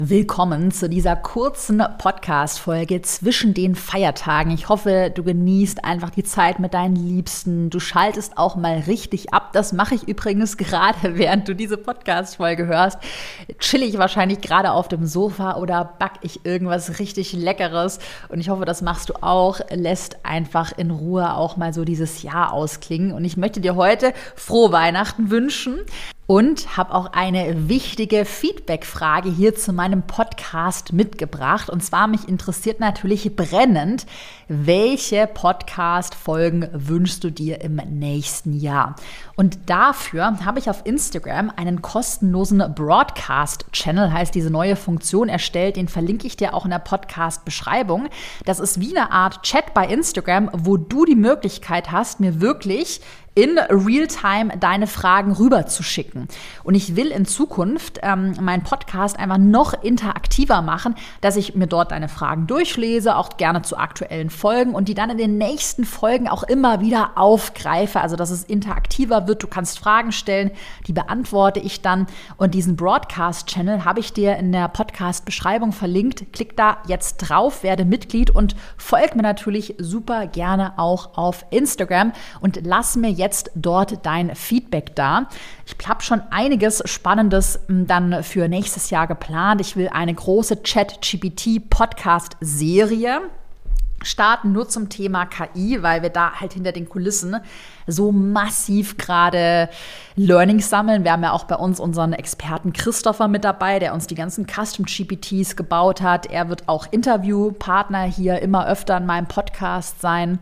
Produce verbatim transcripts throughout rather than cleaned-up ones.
Willkommen zu dieser kurzen Podcast-Folge zwischen den Feiertagen. Ich hoffe, du genießt einfach die Zeit mit deinen Liebsten. Du schaltest auch mal richtig ab. Das mache ich übrigens gerade, während du diese Podcast-Folge hörst. Chill ich wahrscheinlich gerade auf dem Sofa oder back ich irgendwas richtig Leckeres. Und ich hoffe, das machst du auch. Lässt einfach in Ruhe auch mal so dieses Jahr ausklingen. Und ich möchte dir heute frohe Weihnachten wünschen. Und habe auch eine wichtige Feedback-Frage hier zu meinem Podcast mitgebracht. Und zwar mich interessiert natürlich brennend, welche Podcast-Folgen wünschst du dir im nächsten Jahr? Und dafür habe ich auf Instagram einen kostenlosen Broadcast-Channel, heißt diese neue Funktion, erstellt. Den verlinke ich dir auch in der Podcast-Beschreibung. Das ist wie eine Art Chat bei Instagram, wo du die Möglichkeit hast, mir wirklich in Realtime deine Fragen rüberzuschicken. Und ich will in Zukunft ähm, meinen Podcast einfach noch interaktiver machen, dass ich mir dort deine Fragen durchlese, auch gerne zu aktuellen Folgen und die dann in den nächsten Folgen auch immer wieder aufgreife, also dass es interaktiver wird. Du kannst Fragen stellen, die beantworte ich dann. Und diesen Broadcast-Channel habe ich dir in der Podcast-Beschreibung verlinkt. Klick da jetzt drauf, werde Mitglied und folg mir natürlich super gerne auch auf Instagram und lass mir jetzt dort dein Feedback da. Ich habe schon einiges Spannendes dann für nächstes Jahr geplant. Ich will eine große Chat-G P T-Podcast-Serie starten, nur zum Thema K I, weil wir da halt hinter den Kulissen so massiv gerade Learnings sammeln. Wir haben ja auch bei uns unseren Experten Christopher mit dabei, der uns die ganzen Custom-G P Ts gebaut hat. Er wird auch Interviewpartner hier immer öfter in meinem Podcast sein.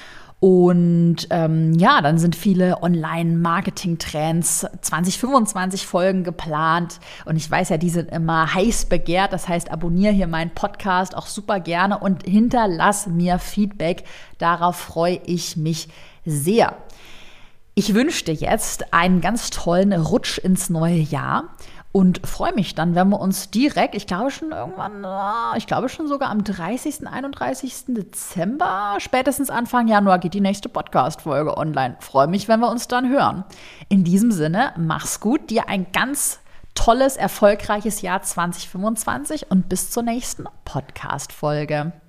Und ähm, ja, dann sind viele Online-Marketing-Trends zwanzig fünfundzwanzig Folgen geplant. Und ich weiß ja, die sind immer heiß begehrt. Das heißt, abonniere hier meinen Podcast auch super gerne und hinterlass mir Feedback. Darauf freue ich mich sehr. Ich wünsche dir jetzt einen ganz tollen Rutsch ins neue Jahr. Und freue mich dann, wenn wir uns direkt, ich glaube schon irgendwann, ich glaube schon sogar am dreißigsten, einunddreißigsten Dezember, spätestens Anfang Januar geht die nächste Podcast-Folge online. Freue mich, wenn wir uns dann hören. In diesem Sinne, mach's gut, dir ein ganz tolles, erfolgreiches Jahr zwanzig fünfundzwanzig und bis zur nächsten Podcast-Folge.